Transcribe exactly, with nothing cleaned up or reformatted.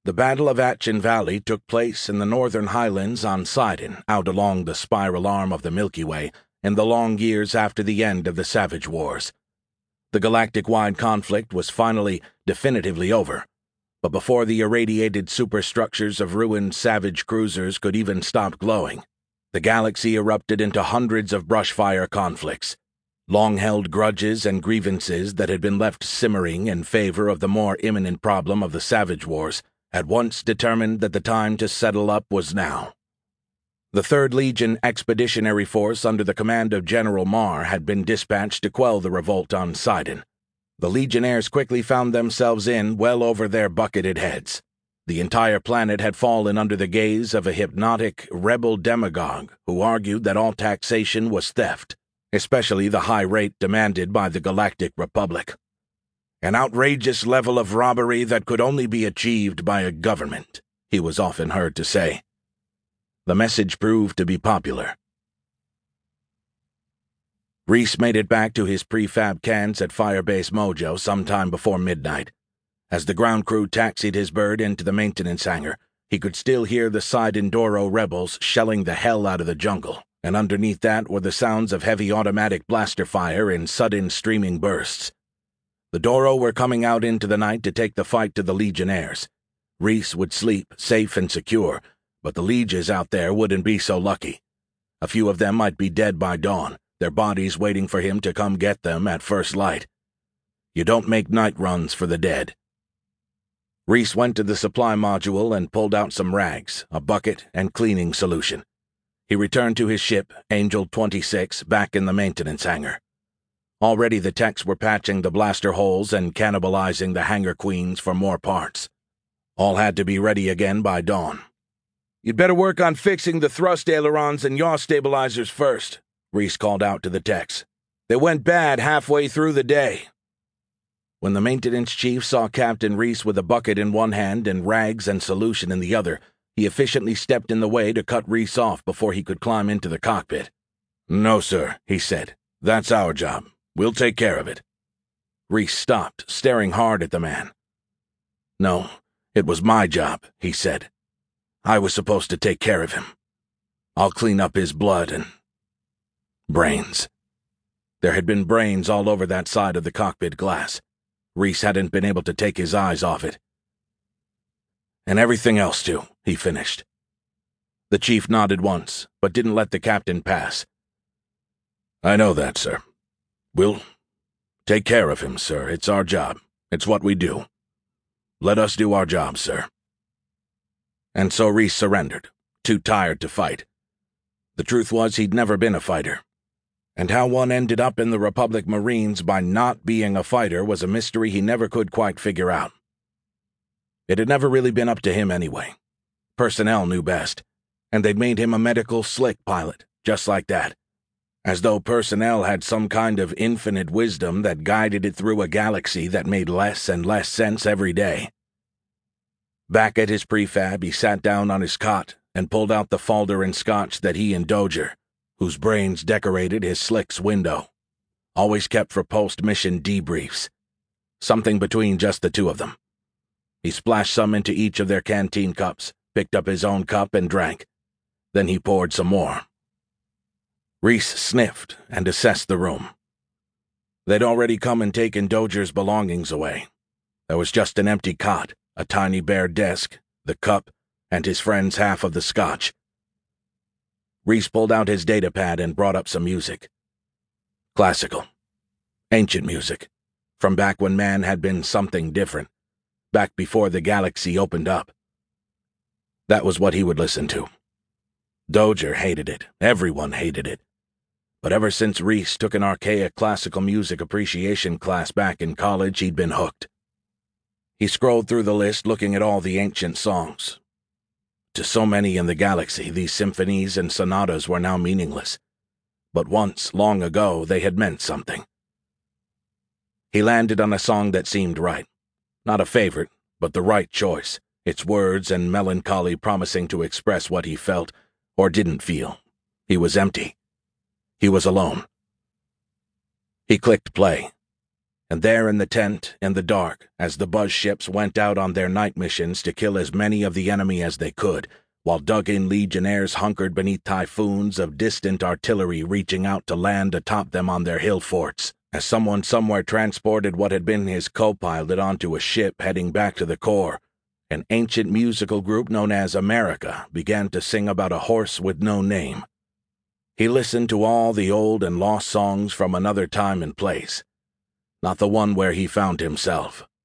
The Battle of Atchin Valley took place in the northern highlands on Sidon, out along the spiral arm of the Milky Way, in the long years after the end of the Savage Wars. The galactic-wide conflict was finally definitively over, but before the irradiated superstructures of ruined Savage cruisers could even stop glowing, the galaxy erupted into hundreds of brushfire conflicts, long-held grudges and grievances that had been left simmering in favor of the more imminent problem of the Savage Wars, at once determined that the time to settle up was now. The third Legion Expeditionary Force under the command of General Marr had been dispatched to quell the revolt on Sidon. The Legionnaires quickly found themselves in well over their bucketed heads. The entire planet had fallen under the gaze of a hypnotic, rebel demagogue who argued that all taxation was theft, especially the high rate demanded by the Galactic Republic. An outrageous level of robbery that could only be achieved by a government, he was often heard to say. The message proved to be popular. Reese made it back to his prefab cans at Firebase Mojo sometime before midnight. As the ground crew taxied his bird into the maintenance hangar, he could still hear the Sidon-Doro rebels shelling the hell out of the jungle, and underneath that were the sounds of heavy automatic blaster fire in sudden streaming bursts. The Doro were coming out into the night to take the fight to the Legionnaires. Reese would sleep, safe and secure, but the Legions out there wouldn't be so lucky. A few of them might be dead by dawn, their bodies waiting for him to come get them at first light. You don't make night runs for the dead. Reese went to the supply module and pulled out some rags, a bucket, and cleaning solution. He returned to his ship, Angel twenty-six, back in the maintenance hangar. Already the techs were patching the blaster holes and cannibalizing the hangar queens for more parts. All had to be ready again by dawn. "You'd better work on fixing the thrust ailerons and yaw stabilizers first," Reese called out to the techs. "They went bad halfway through the day." When the maintenance chief saw Captain Reese with a bucket in one hand and rags and solution in the other, he efficiently stepped in the way to cut Reese off before he could climb into the cockpit. "No, sir," he said. "That's our job. We'll take care of it." Reese stopped, staring hard at the man. "No, it was my job," he said. "I was supposed to take care of him. I'll clean up his blood and... brains." There had been brains all over that side of the cockpit glass. Reese hadn't been able to take his eyes off it. "And everything else, too," he finished. The chief nodded once, but didn't let the captain pass. "I know that, sir. We'll take care of him, sir. It's our job. It's what we do. Let us do our job, sir." And so Reese surrendered, too tired to fight. The truth was he'd never been a fighter. And how one ended up in the Republic Marines by not being a fighter was a mystery he never could quite figure out. It had never really been up to him anyway. Personnel knew best, and they'd made him a medical slick pilot, just like that. As though personnel had some kind of infinite wisdom that guided it through a galaxy that made less and less sense every day. Back at his prefab, he sat down on his cot and pulled out the folder and scotch that he and Dozier, whose brains decorated his slick's window, always kept for post-mission debriefs. Something between just the two of them. He splashed some into each of their canteen cups, picked up his own cup and drank. Then he poured some more. Reese sniffed and assessed the room. They'd already come and taken Dozier's belongings away. There was just an empty cot, a tiny bare desk, the cup, and his friend's half of the scotch. Reese pulled out his datapad and brought up some music. Classical. Ancient music. From back when man had been something different. Back before the galaxy opened up. That was what he would listen to. Dozier hated it. Everyone hated it. But ever since Reese took an archaic classical music appreciation class back in college, he'd been hooked. He scrolled through the list looking at all the ancient songs. To so many in the galaxy, these symphonies and sonatas were now meaningless. But once, long ago, they had meant something. He landed on a song that seemed right. Not a favorite, but the right choice, its words and melancholy promising to express what he felt, or didn't feel. He was empty. He was alone. He clicked play. And there in the tent, in the dark, as the buzz ships went out on their night missions to kill as many of the enemy as they could, while dug-in legionnaires hunkered beneath typhoons of distant artillery reaching out to land atop them on their hill forts, as someone somewhere transported what had been his co-pilot onto a ship heading back to the core, an ancient musical group known as America began to sing about a horse with no name. He listened to all the old and lost songs from another time and place, not the one where he found himself.